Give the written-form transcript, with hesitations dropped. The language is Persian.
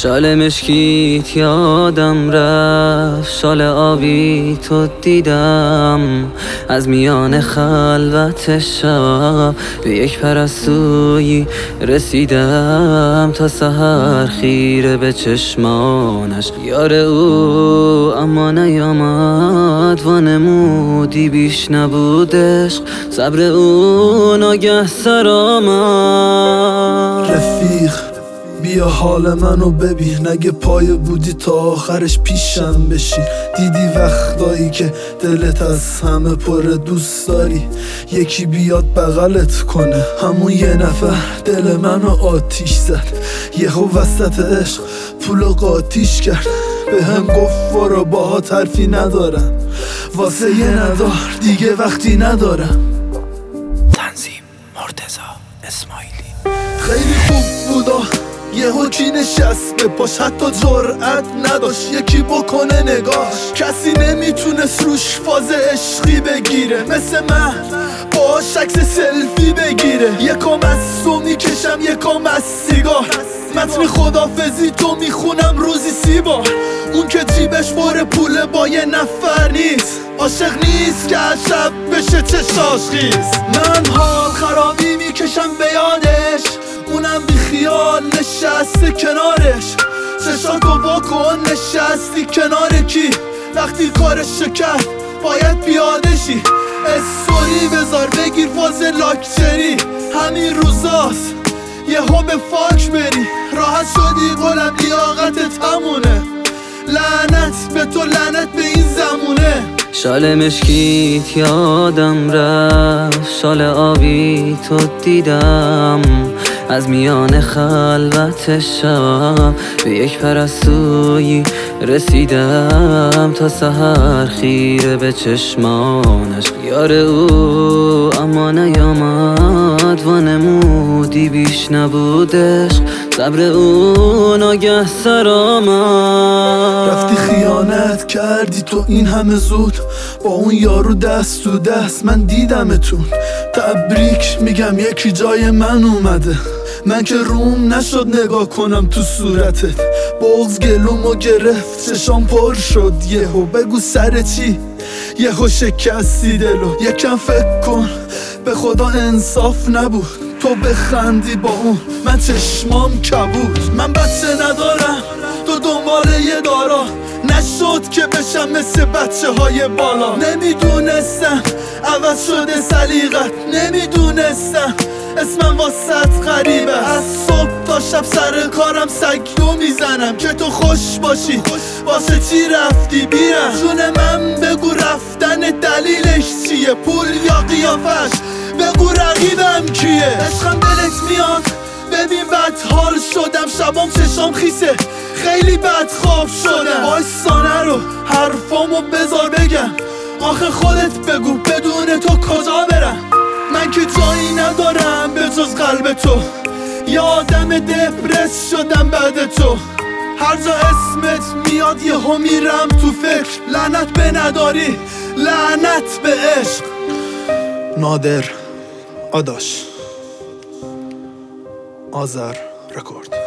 شال مشکیت یادم رفت، شال آبی تو دیدم از میان خلوت شب. به یک پرستویی رسیدم تا سحر خیره به چشمانش. یار او اما نیامد، وانمودی بیش نبود عشق. صبر او ناگه سر آمد. رفیق بیا حال منو ببین، اگه پای بودی تا آخرش پیشم بشی. دیدی وقتایی که دلت از همه پر دوست داری، یکی بیاد بغلت کنه، همون یه نفر دل منو آتیش زد. یهو وسط عشق پولو قاتیش کرد، به هم گفت برو باهات حرفی ندارم، واسه یه ندار دیگه وقتی ندارم. تنظیم مرتضی اسماعیلی. خیلی خوب بودا یهو کی نشست به پاش، حتی جرأت نداشت یکی بکنه نگاش. کسی نمیتونست روش فاز عشقی بگیره، مثل من باش عکس سلفی بگیره. یکم از سو میکشم یکم از سیگار، متن خدافزی تو میخونم روزی 30 بار. اون که جیبش پر پوله با یه نفر نیست، عاشق نیست که از شب بشه چشاش خیز. من حال خرابی میکشم به یادش، اونم بی خیال نشسته کنارش. چشاتو بکن نشستی کنار کی، وقتی کارش کرد باید پیادشی. استوری بذار بگیر فاز لاکچری، همین روزاست یهو به فاک بری. راحت شدی قلم لیاقتت همونه، لعنت به تو لعنت به این زمونه. شال مشکیت یادم رفت، شال آبی تو دیدم از میان خلوت شب. به یک پرستویی رسیدم تا سحر خیره به چشمانش. یار او اما نیامد، وانمودی بیش نبود عشق. صبر او ناگه سر آمد. رفتی خیانت کردی تو این همه زود، با اون یارو دست تو دست من دیدمتون. تبریک میگم یکی جای من اومده، من که روم نشد نگاه کنم تو صورتت. بغض گلومو گرفت چشام پر شد یهو، بگو سر چی یهو شکستی دلو. یکم فکر کن به خدا انصاف نبود، تو بخندی با اون من چشمام کبود. من بچه ندارم تو دنبال یه دارا، نشد که بشم مثل بچه های بالا. نمیدونستم عوض شده سلیقت، نمیدونستم اسمم واسط غریبه. از صبح تا شب سر کارم سگدو میزنم که تو خوش باشی. واسه چی رفتی بیرم جون من، بگو رفتن دلیلش چیه؟ پول یا قیافش؟ بگو رقیبم کیه؟ عشقم دلت میاد ببین بد حال شدم، شبام چشام خیسه خیلی بد خواب شدم. وایسانه رو حرفامو بذار بگم، آخه خودت بگو بدون تو کجا برم؟ من که جایی ندارم به جز قلب تو، یه آدم دپرس شدم بعد تو. هر جا اسمت میاد یهو میرم تو فکر، لعنت به نداری لعنت به عشق. نادر آداش آذر رکورد.